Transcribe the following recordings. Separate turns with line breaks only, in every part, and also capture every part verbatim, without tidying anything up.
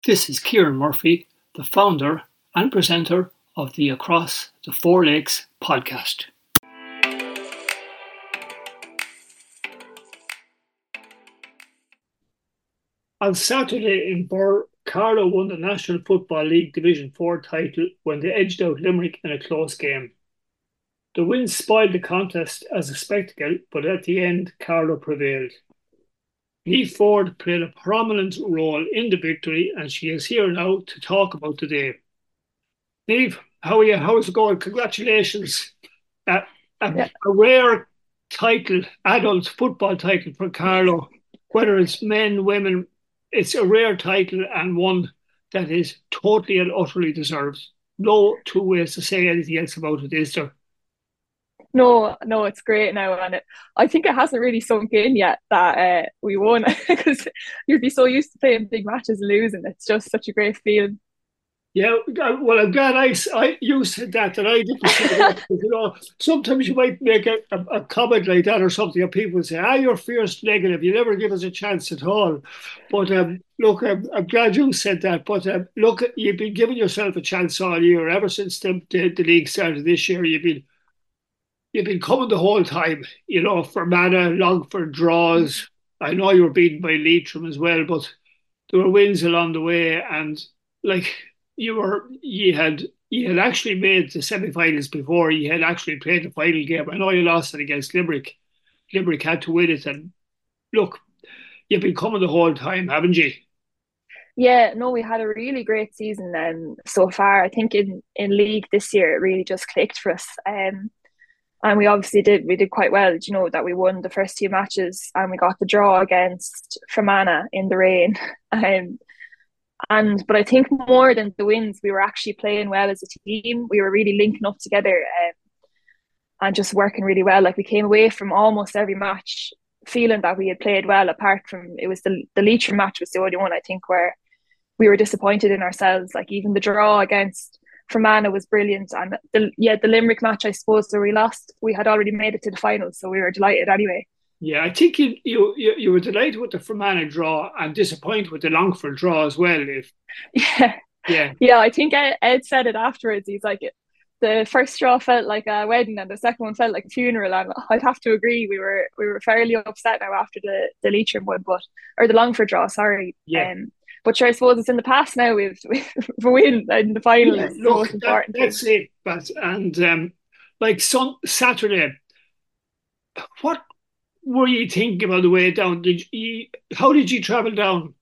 This is Kieran Murphy, the founder and presenter of the Across the Four Lakes podcast. On Saturday in Birr, Carlow won the National Football League Division four title when they edged out Limerick in a close game. The win spoiled the contest as a spectacle, but at the end, Carlow prevailed. Niamh Ford played a prominent role in the victory, and she is here now to talk about the day. Niamh, how are you? How is it going? Congratulations. Uh, a,
Yeah.
a rare title, adult football title for Carlow, whether it's men, women, it's a rare title and one that is totally and utterly deserved. No two ways to say anything else about it, is there?
No, no, it's great now, and it, I think it hasn't really sunk in yet that uh, we won because you'd be so used to playing big matches and losing. It's just such a great feeling.
Yeah, well, I'm glad I, I you said that, and I didn't say that. Because, you know, sometimes you might make a, a, a comment like that or something, and people say, ah, you're fierce negative. You never give us a chance at all. But um, look, I'm, I'm glad you said that. But um, look, you've been giving yourself a chance all year. Ever since the, the, the league started this year, you've been you've been coming the whole time. You know, Fermanagh, Longford draws. I know you were beaten by Leitrim as well, but there were wins along the way, and like you were, you had you had actually made the semi-finals before you had actually played the final game. I know you lost it against Limerick. Limerick had to win it, and look, you've been coming the whole time, haven't you?
Yeah, no, we had a really great season um, so far. I think in, in league this year, it really just clicked for us. Um, and we obviously did we did quite well. You know that we won the first two matches and we got the draw against Fermanagh in the rain. Um, and but I think more than the wins, we were actually playing well as a team. We were really linking up together. Um, and just working really well. Like we came away from almost every match feeling that we had played well, apart from it was the the Leitrim match was the only one I think where we were disappointed in ourselves. Like even the draw against Fermanagh was brilliant, and the yeah the Limerick match I suppose where we lost, we had already made it to the finals, so we were delighted anyway.
Yeah, I think you you you, you were delighted with the Fermanagh draw and disappointed with the Longford draw as well. If
Yeah,
yeah,
yeah. I think Ed, Ed said it afterwards. He's like, the first straw felt like a wedding and the second one felt like a funeral. And I'd have to agree, we were we were fairly upset now after the the Leitrim one, but or the Longford draw, sorry.
yeah.
Um, but sure, I suppose it's in the past now. We've we've win in the final
Yeah,
is the
look,
most
that,
important thing.
that's it. But and um, like some Saturday, what were you thinking on the way down? Did you? How did you travel down?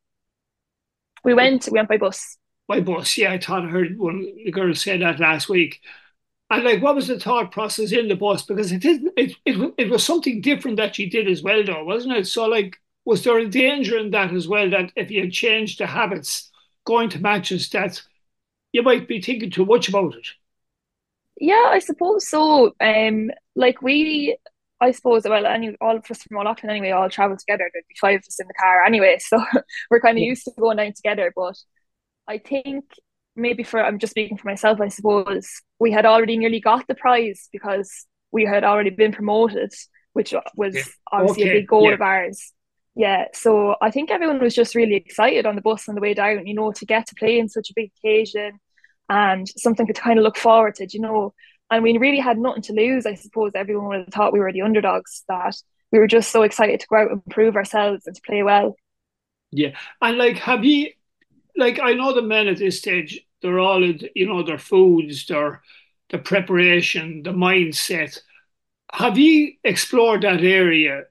We went we went by bus.
By bus? Yeah, I thought I heard one of the girls say that last week. And like, what was the thought process in the bus? Because it didn't. It it it was something different that you did as well, though, wasn't it? So like, was there a danger in that as well? That if you had changed the habits going to matches, that you might be thinking too much about it.
Yeah, I suppose so. Um, like we, I suppose, well, any all of us from all Auckland anyway, all travel together. There'd be five of us in the car anyway, so we're kind of used to going down together. But I think maybe for I'm just speaking for myself, I suppose we had already nearly got the prize because we had already been promoted, which
Yeah.
was obviously a
Okay.
big goal
Yeah.
of ours. Yeah, so I think everyone was just really excited on the bus on the way down, you know, to get to play in such a big occasion and something to kind of look forward to, you know. And we really had nothing to lose. I suppose everyone would have thought we were the underdogs, that we were just so excited to go out and prove ourselves and to play well.
Yeah. And like, have you, like, I know the men at this stage, they're all, you know, their foods, their, the preparation, the mindset. Have you explored that area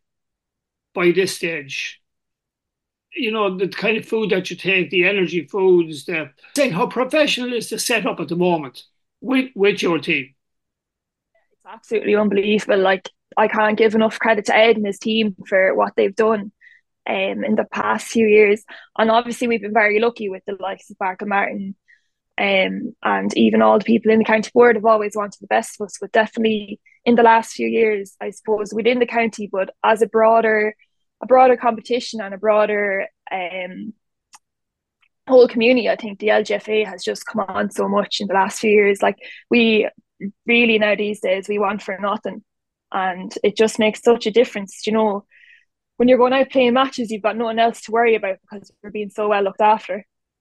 by this stage? You know, the kind of food that you take, the energy foods, the saying how professional is the setup at the moment with with your team?
It's absolutely unbelievable. Like I can't give enough credit to Ed and his team for what they've done um, in the past few years. And obviously, we've been very lucky with the likes of Barker Martin, um, and even all the people in the county board have always wanted the best of us. But definitely in the last few years, I suppose within the county, but as a broader, a broader competition and a broader um, whole community, I think the L G F A has just come on so much in the last few years. Like we really now these days we want for nothing, and it just makes such a difference. You know, when you're going out playing matches, you've got nothing else to worry about because you're being so well looked after.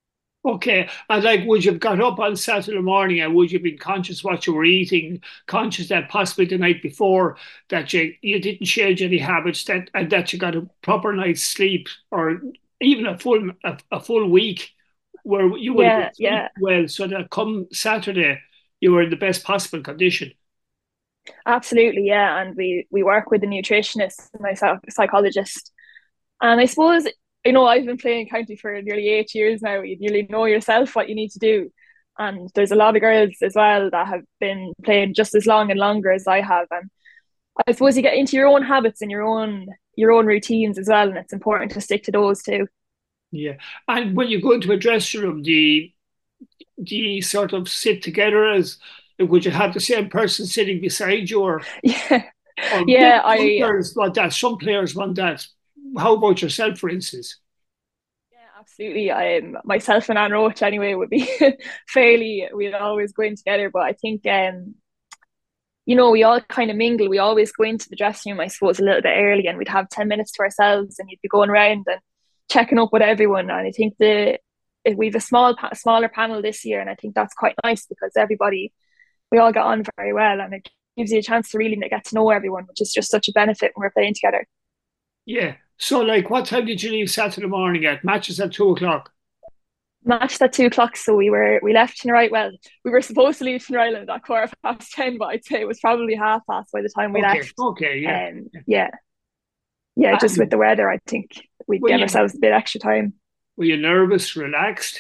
Okay. And like, would you have got up on Saturday morning and would you have been conscious what you were eating, conscious that possibly the night before that you, you didn't change any habits, that and that you got a proper night's sleep or even a full a, a full week where you would have been
Yeah,
sleeping
yeah,
well so that come Saturday you were in the best possible condition.
absolutely. Yeah, and we we work with a nutritionist and my psychologist. And I suppose, you know, I've been playing county for nearly eight years now. You nearly know yourself what you need to do. And there's a lot of girls as well that have been playing just as long and longer as I have. And I suppose you get into your own habits and your own your own routines as well. And it's important to stick to those too.
Yeah. And when you go into a dressing room, do you, do you sort of sit together as would you have the same person sitting beside you or
Yeah.
or maybe
Yeah,
some
I
players want that, some players want that. How about yourself, for instance?
yeah, absolutely. I myself and Anne Roach anyway would be fairly we'd always go in together. But I think um you know, we all kind of mingle. We always go into the dressing room, I suppose, a little bit early, and we'd have ten minutes to ourselves, and you'd be going around and checking up with everyone. And I think the we've a small, smaller panel this year, and I think that's quite nice because everybody we all get on very well, and it gives you a chance to really get to know everyone, which is just such a benefit when we're playing together.
Yeah. So, like, what time did you leave Saturday morning at? Matches at two o'clock.
Matched at two o'clock, so we were we left Tinryght. Well, we were supposed to leave Tinryland at quarter past ten, but I'd say it was probably half past by the time we
Okay.
left.
Okay. Yeah.
And um, yeah, yeah, just with
And
the weather, I think we'd
were
give
you
ourselves a bit extra time.
were you nervous, relaxed?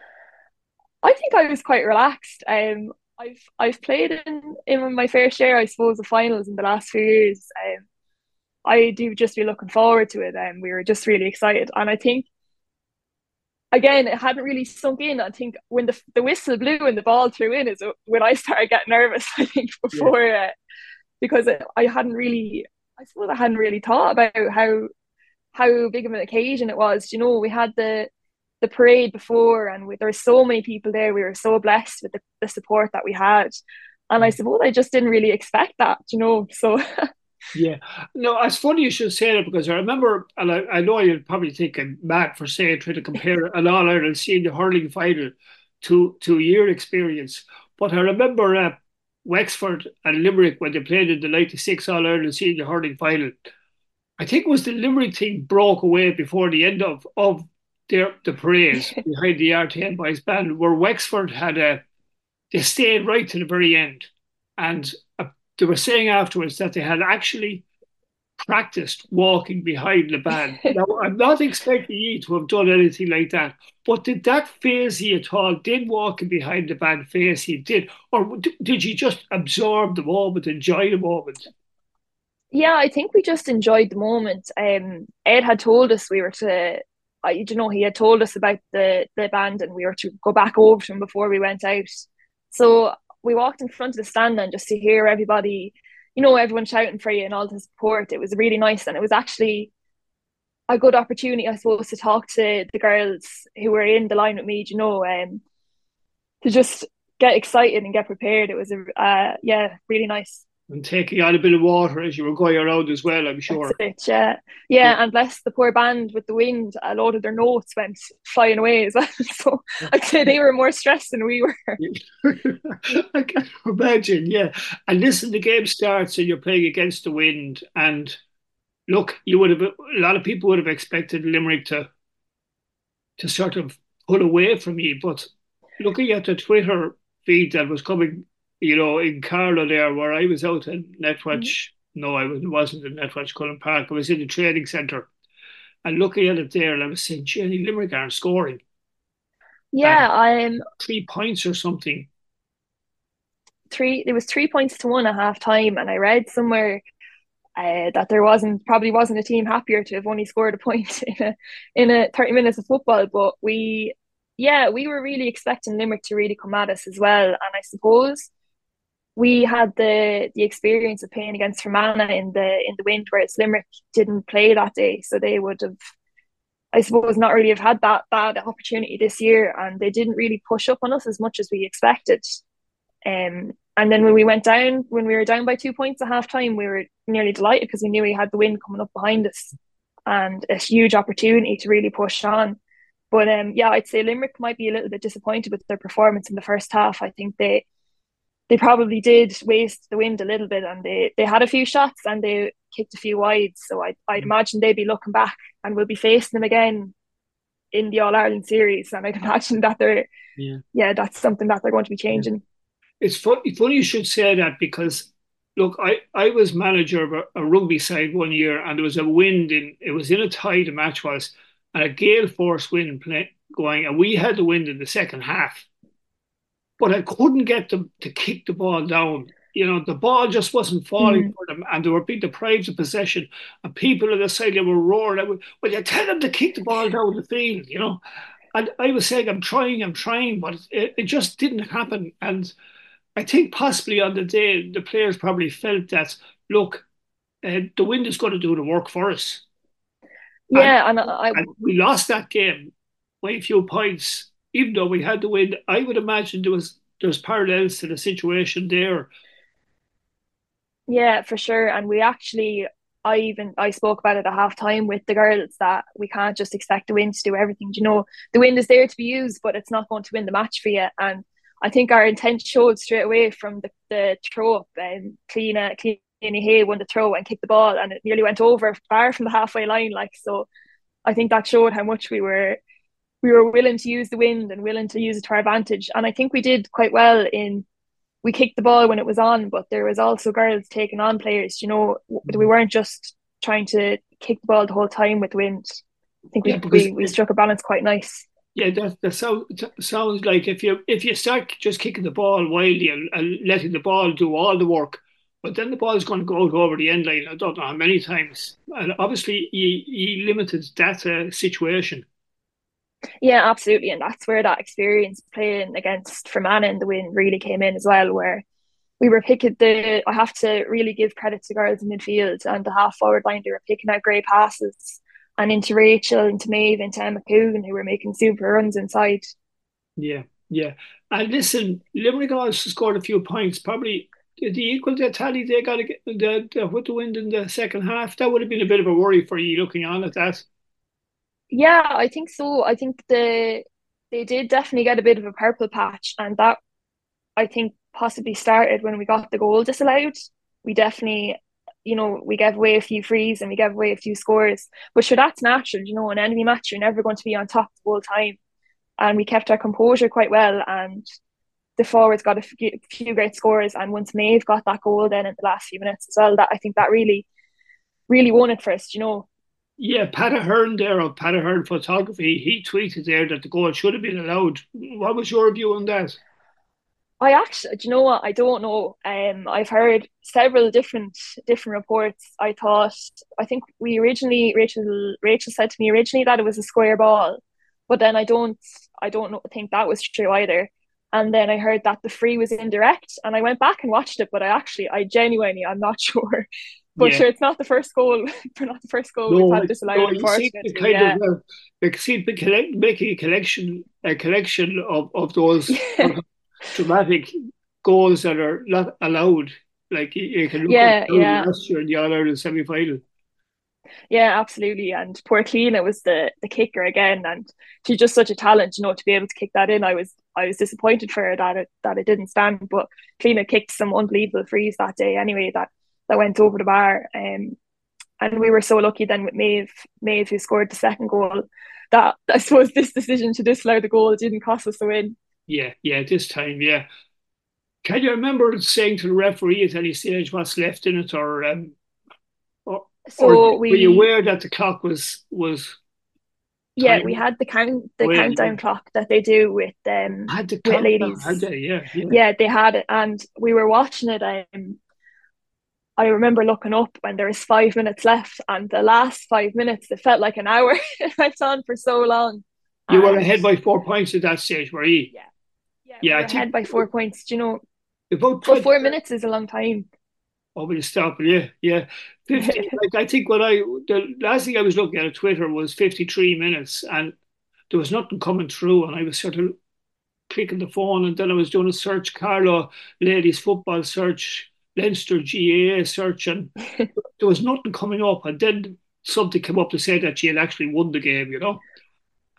I think I was quite relaxed. Um, I've I've played in in my fair share, I suppose, of finals in the last few years. Um, I do just be looking forward to it, and we were just really excited. And I think again, it hadn't really sunk in. I think when the the whistle blew and the ball threw in is when I started getting nervous. I think
Yeah.
before uh, because I hadn't really, I suppose I hadn't really thought about how how big of an occasion it was. You know, we had the the parade before, and we, there were so many people there. We were so blessed with the, the support that we had, and I suppose I just didn't really expect that. You know, so
Yeah. No, it's funny you should say that because I remember, and I, I know you'll probably think I'm mad for saying, trying to compare an All Ireland senior hurling final to to your experience. But I remember uh, Wexford and Limerick when they played in the ninety-six All Ireland senior hurling final. I think it was the Limerick thing broke away before the end of, of their the parades behind the R T M boys band, where Wexford had a they stayed right to the very end, and uh, they were saying afterwards that they had actually practiced walking behind the band. Now, I'm not expecting you to have done anything like that, but did that phase you at all? Did walking behind the band phase you? Did, or did you just absorb the moment, enjoy the moment?
yeah, I think we just enjoyed the moment. Um, Ed had told us we were to, uh, you know, he had told us about the the band, and we were to go back over to him before we went out. So we walked in front of the stand and just to hear everybody, you know, everyone shouting for you and all the support. It was really nice, and it was actually a good opportunity, I suppose, to talk to the girls who were in the line with me. You know, um, to just get excited and get prepared. It was a, uh, yeah, really nice.
And taking on a bit of water as you were going around as well, I'm
That's
sure.
it, yeah.
Yeah.
Yeah, and bless the poor band with the wind, a lot of their notes went flying away as well. So I'd say they were more stressed than we were.
I can imagine, yeah. And listen, the game starts and you're playing against the wind. And look, you would have a lot of people would have expected Limerick to to sort of pull away from you. But looking at the Twitter feed that was coming, you know, in Carlow there, where I was out in Netwatch. No, I was, wasn't in Netwatch Cullen Park. I was in the training centre. And looking at it there, and I was saying, Jenny, Limerick aren't scoring. And
Yeah, I'm
three points or something.
three. There was three points to one at half time, and I read somewhere uh, that there wasn't probably wasn't a team happier to have only scored a point in a in a thirty minutes of football. But we, yeah, we were really expecting Limerick to really come at us as well, and I suppose we had the the experience of playing against Fermanagh in the in the wind, whereas Limerick didn't play that day, so they would have, I suppose, not really have had that bad opportunity this year, and they didn't really push up on us as much as we expected. Um, and then when we went down, when we were down by two points at half time, we were nearly delighted because we knew we had the wind coming up behind us and a huge opportunity to really push on. But um, yeah, I'd say Limerick might be a little bit disappointed with their performance in the first half. I think they they probably did waste the wind a little bit, and they they had a few shots and they kicked a few wide. So I I'd imagine they'd be looking back and we'll be facing them again in the All Ireland series. And I'd imagine that they're
Yeah.
yeah, that's something that they're going to be
Yeah.
changing.
It's funny, funny you should say that because look, I, I was manager of a, a rugby side one year and there was a wind in it was in a tide the match was and a gale force wind play, going and we had the wind in the second half. But I couldn't get them to kick the ball down. You know, the ball just wasn't falling
Mm.
for them and they were being deprived of possession and people on the side they were roaring. Would, well, you tell them to kick the ball down the field, you know. And I was saying, I'm trying, I'm trying, but it, it just didn't happen. And I think possibly on the day, the players probably felt that, look, uh, the wind is going to do the work for us. And,
Yeah, and I
and we lost that game by a few points, even though we had the wind. I would imagine there was there's parallels to the situation there.
yeah, for sure. And we actually, I even I spoke about it at half time with the girls that we can't just expect the wind to do everything. You know, the wind is there to be used, but it's not going to win the match for you. And I think our intent showed straight away from the, the throw up. And Cleena Cleany Hay won the throw and kicked the ball, and it nearly went over far from the halfway line. Like so, I think that showed how much we were we were willing to use the wind and willing to use it to our advantage. And I think we did quite well in we kicked the ball when it was on, but there was also girls taking on players. You know, we weren't just trying to kick the ball the whole time with the wind. I think
Yeah,
we
because
we, we struck a balance quite nice.
yeah, that that sound, sounds like if you if you start just kicking the ball wildly and, and letting the ball do all the work, but then the ball is going to go out over the end line. I don't know how many times, and obviously you you limited that uh, situation.
Yeah, absolutely, and that's where that experience playing against Fermanagh in the wind really came in as well. Where we were picking the, I have to really give credit to girls in midfield and the half forward line. They were picking out great passes and into Rachel, into Maeve, into Emma Coogan, who were making super runs inside.
Yeah, yeah. And listen, Limerick also scored a few points. Probably did they equal the tally they got to get the, the with the wind in the second half. That would have been a bit of a worry for you looking on at that.
Yeah, I think so. I think the they did definitely get a bit of a purple patch, and that I think possibly started when we got the goal disallowed. We definitely, you know, we gave away a few frees and we gave away a few scores. But sure, that's natural, you know, an enemy match, you're never going to be on top the whole time. And we kept our composure quite well. And the forwards got a few, few great scores. And once Maeve got that goal then in the last few minutes as well, that I think that really, really won it for us, you know.
Yeah, Pat Ahern there of Pat Ahern Photography, he tweeted there that the goal should have been allowed. What was your view on that?
I actually, do you know what? I don't know. Um, I've heard several different different reports. I thought, I think we originally Rachel Rachel said to me originally that it was a square ball, but then I don't I don't know, think that was true either. And then I heard that the free was indirect, and I went back and watched it, but I actually I genuinely I'm not sure. But
Yeah,
sure, it's not the first goal. For not the first goal we've
no,
had
no,
disallowed,
you seem to
unfortunately.
kind of
Yeah,
uh, like seem to collect, making a collection a collection of, of those
yeah,
dramatic goals that are not allowed. Like you, you can look at
yeah, yeah.
last year in the All Ireland semi final.
Yeah, absolutely. And poor Cleena was the the kicker again, and she's just such a talent, you know, to be able to kick that in. I was I was disappointed for her that it that it didn't stand, but Cleena kicked some unbelievable frees that day anyway that that went over the bar. Um, and we were so lucky then with Maeve, Maeve who scored the second goal. That I suppose this decision to disallow the goal didn't cost us a win.
Yeah, yeah, this time, yeah. Can you remember saying to the referee at any stage what's left in it, or um, or, or
So
were you
we
aware that the clock was was
yeah, we
time
had the count the
away?
countdown clock that they do with um
Had the
with
countdown, had
ladies.
they? Yeah, yeah.
Yeah, they had it, and we were watching it. Um, I remember looking up when there was five minutes left, and the last five minutes it felt like an hour. It went on for so long,
You were
and
ahead by four points at that stage, were you?
yeah, yeah, we
Yeah,
were
I think
ahead by four points. Do you know?
about
But
twenty.
four minutes is a long time.
Oh, will you stop? Yeah, yeah. fifty, like I think when I, the last thing I was looking at on Twitter was fifty-three minutes and there was nothing coming through. And I was sort of clicking the phone and then I was doing a search, Carlo ladies football search, Leinster G A A search, and there was nothing coming up. And then something came up to say that she had actually won the game, you know?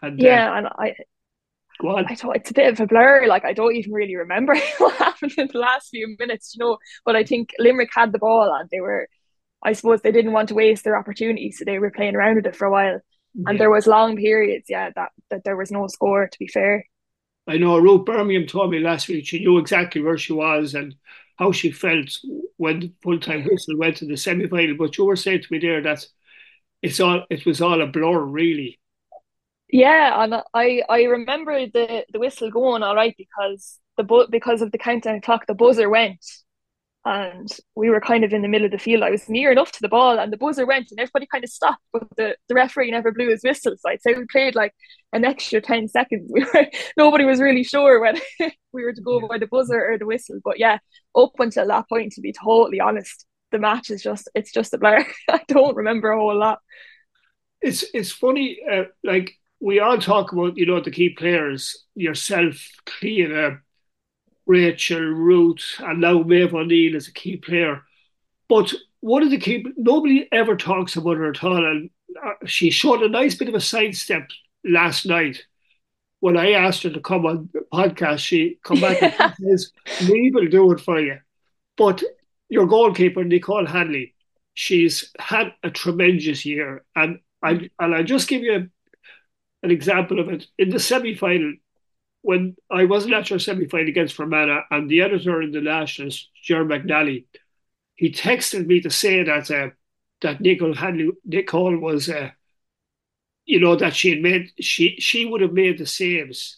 And uh,
Yeah, and I
go on.
I thought it's a bit of a blur. Like I don't even really remember what happened in the last few minutes, you know. But I think Limerick had the ball and they were, I suppose, they didn't want to waste their opportunity, so they were playing around with it for a while. And
Yeah.
there was long periods, yeah, that that there was no score. To be fair,
I know Ruth Birmingham told me last week she knew exactly where she was and how she felt when the full time whistle went to the semi final. But you were saying to me there that it's all it was all a blur, really.
yeah, and I I remember the the whistle going all right because the bu- because of the countdown clock, the buzzer went, and we were kind of in the middle of the field. I was near enough to the ball, and the buzzer went, and everybody kind of stopped, but the, the referee never blew his whistle. So I'd say we played like an extra ten seconds. We were nobody was really sure whether we were to go
Yeah.
by the buzzer or the whistle. But yeah, up until that point, to be totally honest, the match is just it's just a blur. I don't remember a whole lot.
It's it's funny, uh, like we all talk about, you know, the key players, yourself, Clean, Rachel, Ruth, and now Maeve O'Neill is a key player. But one of the key, nobody ever talks about her at all. And uh, she showed a nice bit of a sidestep last night when I asked her to come on the podcast. She come back and she says, "We will do it for you." But your goalkeeper, Nicole Hanley, she's had a tremendous year, and I and I just give you an example of it in the semi final when I wasn't at your semi final against Fermanagh, and the editor in the Nationals, Ger McNally, he texted me to say that uh, that Nicole Hanley, Nicole was, uh, you know, that she had made she she would have made the saves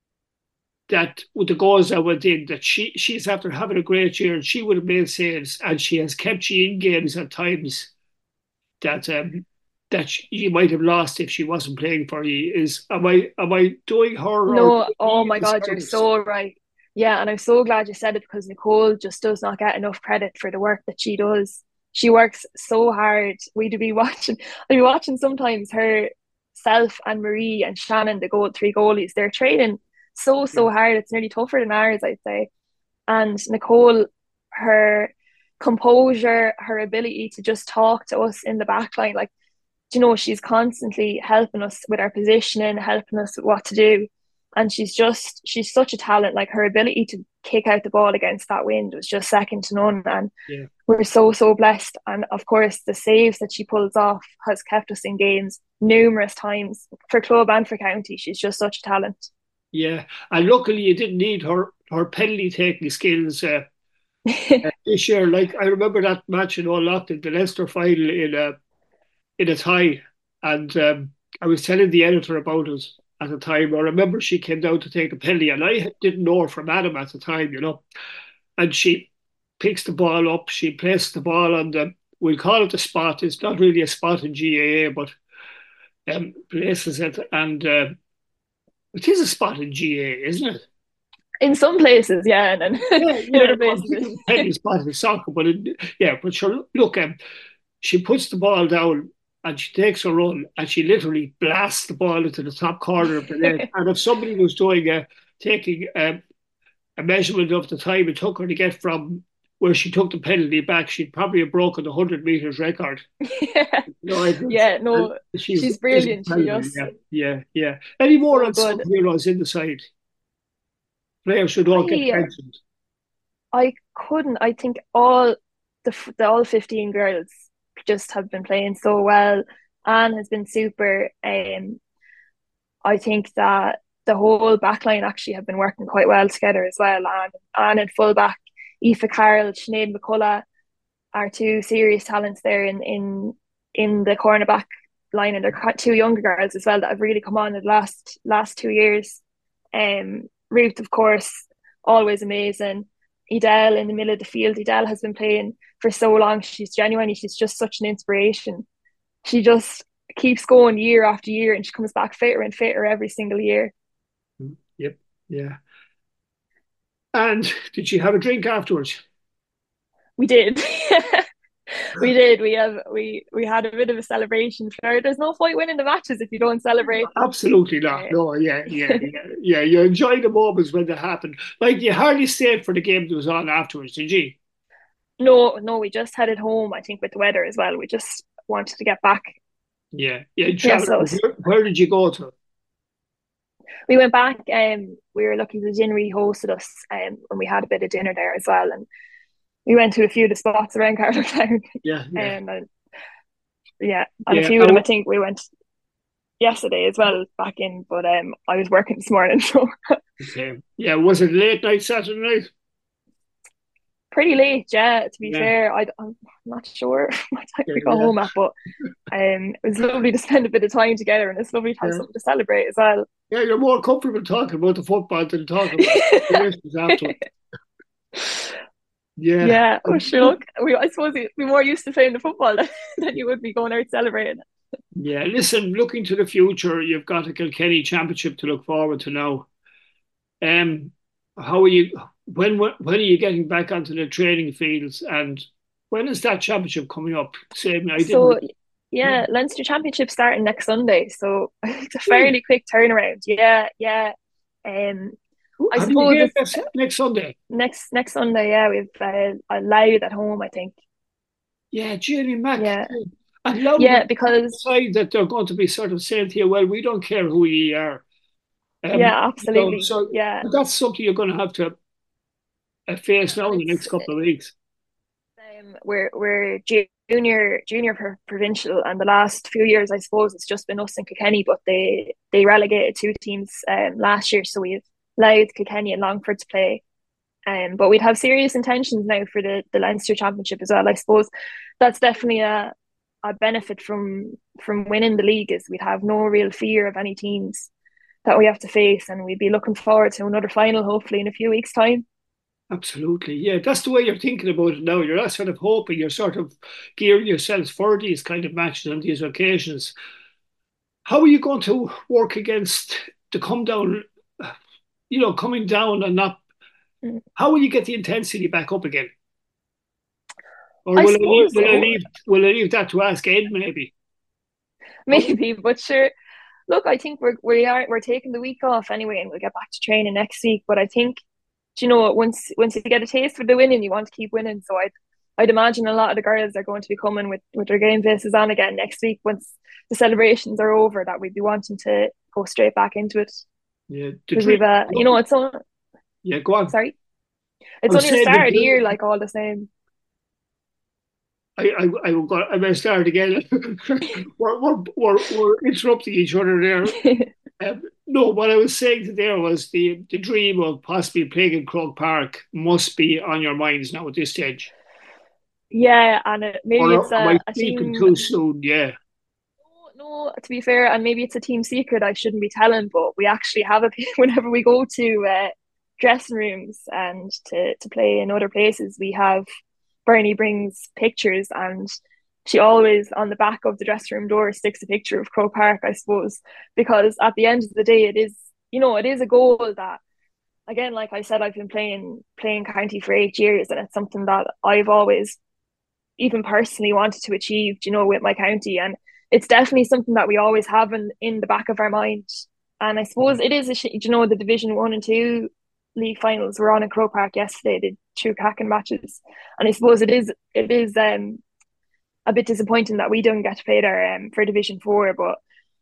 that with the goals that went in. That she she's after having a great year and she would have made saves and she has kept you in games at times that um, that you might have lost if she wasn't playing for you. Is am I am I doing her or
No,
doing
oh
you
my
a
God, you're
disservice?
so right. Yeah, and I'm so glad you said it because Nicole just does not get enough credit for the work that she does. She works so hard. We'd be watching, I'd be watching sometimes her self and Marie and Shannon, the goal three goalies. They're training so,
Yeah,
so hard. It's nearly tougher than ours, I'd say. And Nicole, her composure, her ability to just talk to us in the back line, like, you know, she's constantly helping us with our positioning, helping us with what to do. And she's just, she's such a talent. Like her ability to kick out the ball against that wind was just second to none. And
yeah.
we're so, so blessed. And of course, the saves that she pulls off has kept us in games numerous times for club and for county. She's just such a talent.
Yeah, and luckily you didn't need her her penalty taking skills uh, this year. Like I remember that match in All Lockton, the Leicester final in a in a tie, and um, I was telling the editor about it at the time. I remember she came down to take a penalty, and I didn't know her from Adam at the time, you know. And she picks the ball up, she places the ball on the, we'll call it a spot. It's not really a spot in G A A, but um, places it, and uh, it is a spot in G A A, isn't it?
In some places, yeah, and then
Yeah,
in
yeah.
other
No, I'm
places,
thinking of a penalty spot in soccer, but it, yeah, but sure, look, um, she puts the ball down and she takes a run and she literally blasts the ball into the top corner of the net. And if somebody was doing a taking a, a measurement of the time it took her to get from where she took the penalty back, she'd probably have broken the hundred meters record.
yeah,
No, it was,
yeah,
and
no,
she's
she's
she's
brilliant. She
incredible.
just
Yeah, yeah, yeah. Any more
so
on some
good.
heroes in the side? Players should all get
I
mentioned.
I couldn't. I think all the, the all fifteen girls just have been playing so well. Anne has been super. Um, I think that the whole backline actually have been working quite well together as well. Anne, Anne and fullback, Aoife Carroll, Sinead McCullough are two serious talents there in in in the cornerback line, and they're two younger girls as well that have really come on in the last last two years. Um, Ruth, of course, always amazing. Edel in the middle of the field. Edel has been playing for so long. She's genuinely, she's just such an inspiration. She just keeps going year after year and she comes back fitter and fitter every single year.
Yep, yeah. And did she have a drink afterwards?
We did. we did. We have we we had a bit of a celebration. There's no point winning the matches if you don't celebrate.
Absolutely not.
Uh,
No, yeah, yeah, yeah, yeah. You enjoy the moments when they happen. Like you hardly stayed for the game that was on afterwards, did you?
no, no, we just headed home. I think with the weather as well. We just wanted to get back.
Yeah, yeah.
Yeah,
Travel.
so
Where, where did you go to?
We went back. Um, we were lucky the Ginnery hosted us, um, and we had a bit of dinner there as well. And we went to a few of the spots around Carlow Town.
Yeah, yeah,
um, and yeah, and a
yeah.
few
I,
of them I think we went yesterday as well back in. But um, I was working this morning, so
okay. Yeah, was it late night Saturday night?
pretty late. Yeah, to be
Yeah,
fair, I, I'm not sure what time
yeah,
we got
yeah,
home at, but um, it was lovely to spend a bit of time together, and it's lovely to have
yeah.
something to celebrate as well.
Yeah, you're more comfortable talking about the football than talking about the races afterwards. Yeah.
Yeah, oh sure. Look, we I suppose you'd be more used to playing the football than, than you would be going out celebrating.
Yeah, listen, looking to the future, you've got a Kilkenny Championship to look forward to now. Um, how are you? When when are you getting back onto the training fields, and when is that championship coming up? Same, I didn't.
So yeah, Leinster Championship starting next Sunday, so it's a
Really?
fairly quick turnaround. Yeah, yeah. Um, I
Have you a
suppose
game
it's
next, next Sunday?
next next Sunday. Yeah, we've uh, a Louth at home, I think.
Yeah, Jenny Mac.
Yeah,
And Louth
yeah, because
decide that they're going to be sort of saying to you, well, we don't care who you are. Um,
yeah,
you know,
absolutely.
so
Yeah,
that's something you're going to have to uh, face now
and
in the
it's
next couple of weeks.
um, we're we're junior junior pro- provincial, and the last few years, I suppose, it's just been us and Kilkenny, but they they relegated two teams um last year, so we've Louth, Kilkenny, and Longford to play. Um, but we'd have serious intentions now for the the Leinster Championship as well. I suppose that's definitely a a benefit from from winning the league is we'd have no real fear of any teams that we have to face, and we'd be looking forward to another final hopefully in a few weeks' time.
Absolutely. Yeah, that's the way you're thinking about it now. You're not sort of hoping, you're sort of gearing yourselves for these kind of matches on these occasions. How are you going to work against the come down, you know, coming down and not,
Mm.
how will you get the intensity back up again? Or
I
will I leave,
suppose
will
it
I
would,
leave, will I leave that to ask Ed maybe? How,
maybe, but sure. Look, I think we're we are we're taking the week off anyway, and we'll get back to training next week. But I think, you know, once once you get a taste for the winning, you want to keep winning. So I'd I'd imagine a lot of the girls are going to be coming with with their game faces on again next week once the celebrations are over. That we'd be wanting to go straight back into it
yeah, the
because
dream.
we've uh you know it's on
Yeah, go on.
sorry
I
it's
was
only the
saying the
start of the
dream.
year, like all the same.
I, I, I, will go, I may start again. we're, we're, we're, we're interrupting each other there. Um, no, what I was saying to there was the, the dream of possibly playing in Croke Park must be on your minds now at this stage.
Yeah, and it, maybe it's
Or am I
a, a
speaking
team.
too soon? Yeah.
No, to be fair, and maybe it's a team secret I shouldn't be telling, but we actually have a whenever we go to uh, dressing rooms and to to play in other places, we have Bernie brings pictures, and she always on the back of the dressing room door sticks a picture of Croke Park, I suppose, because at the end of the day, it is you know it is a goal that again, like I said, I've been playing playing county for eight years, and it's something that I've always even personally wanted to achieve, you know, with my county. And it's definitely something that we always have in, in the back of our mind. And I suppose it is, a, you know, the Division One and Two league finals were on in Croke Park yesterday, the two cracking matches. And I suppose it is, it is um, a bit disappointing that we don't get to play there um, for Division Four, but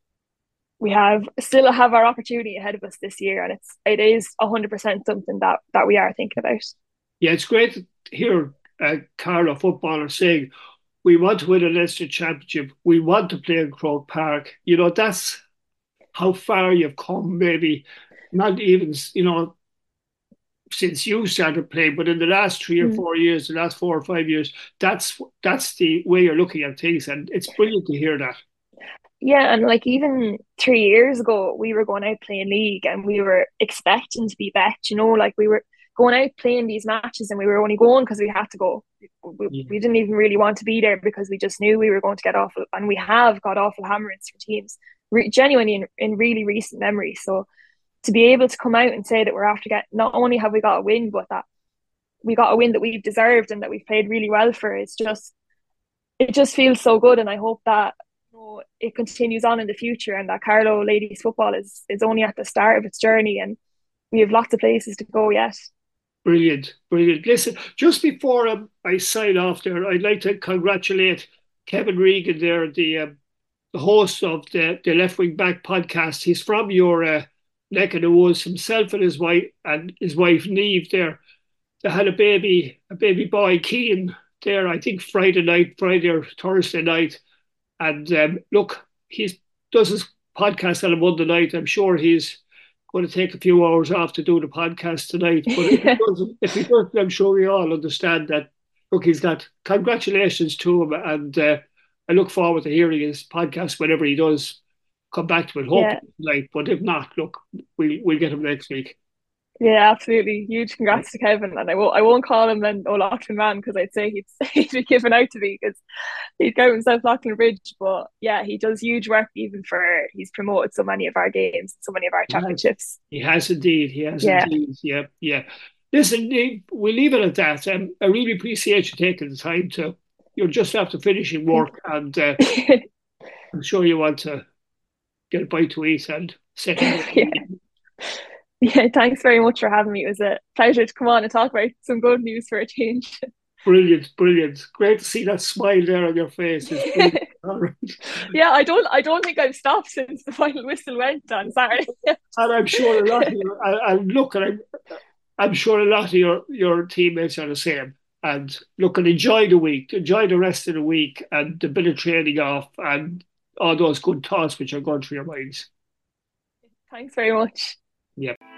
we have still have our opportunity ahead of us this year, and it's it is a hundred percent something that that we are thinking about.
Yeah, it's great to hear uh, Carlow footballers saying, we want to win a Leinster Championship. We want to play in Croke Park. You know, that's how far you've come, maybe not even, you know, since you started playing, but in the last three or
Mm.
four years, the last four or five years, that's that's the way you're looking at things, and it's brilliant to hear that.
Yeah, and like even three years ago, we were going out playing league, and we were expecting to be bet. You know, like we were going out playing these matches, and we were only going because we had to go. We,
Yeah.
we didn't even really want to be there because we just knew we were going to get awful, and we have got awful hammerings from teams, re- genuinely in, in really recent memory. So to be able to come out and say that we're after get not only have we got a win, but that we got a win that we've deserved and that we've played really well for, it's just it just feels so good. And I hope that you know, it continues on in the future, and that Carlow ladies football is is only at the start of its journey, and we have lots of places to go yet.
Brilliant, brilliant. Listen, just before um, I sign off there, I'd like to congratulate Kevin Regan there, the um, the host of the, the Left Wing Back podcast. He's from your uh, neck of the woods. Himself and his wife and his wife Neve there. They had a baby, a baby boy, Keane, there. I think Friday night, Friday or Thursday night. And um, look, he does his podcast on a Monday night. I'm sure he's going to take a few hours off to do the podcast tonight. But if he doesn't, if he doesn't, I'm sure we all understand that. Look, he's got congratulations to him, and uh, I look forward to hearing his podcast whenever he does come back to it. Hopefully
Yeah.
tonight, but if not, look, we'll we'll get him next week.
Yeah, absolutely. Huge congrats to Kevin. And I won't I won't call him an O'Loughlin man because I'd say he'd he'd be given out to me because he'd count himself Loughlin Bridge. But yeah, he does huge work even for he's promoted so many of our games, so many of our
He has,
championships.
he has indeed, he has
Yeah.
indeed. Yeah, yeah. Listen, Niamh, we'll leave it at that. Um, I really appreciate you taking the time to. You're just after finishing work, and uh, I'm sure you want to get a bite to eat and settle down.
Yeah. Yeah, thanks very much for having me. It was a pleasure to come on and talk about some good news for a change.
Brilliant, brilliant. Great to see that smile there on your face. It's brilliant. All right.
Yeah, I don't I don't think I've stopped since the final whistle went on Saturday.
And I'm sure a lot of your, I, I'm looking, I'm, I'm sure a lot of your, your teammates are the same. And look, and enjoy the week, enjoy the rest of the week and the bit of training off and all those good thoughts which are going through your minds.
Thanks very much.
Yeah.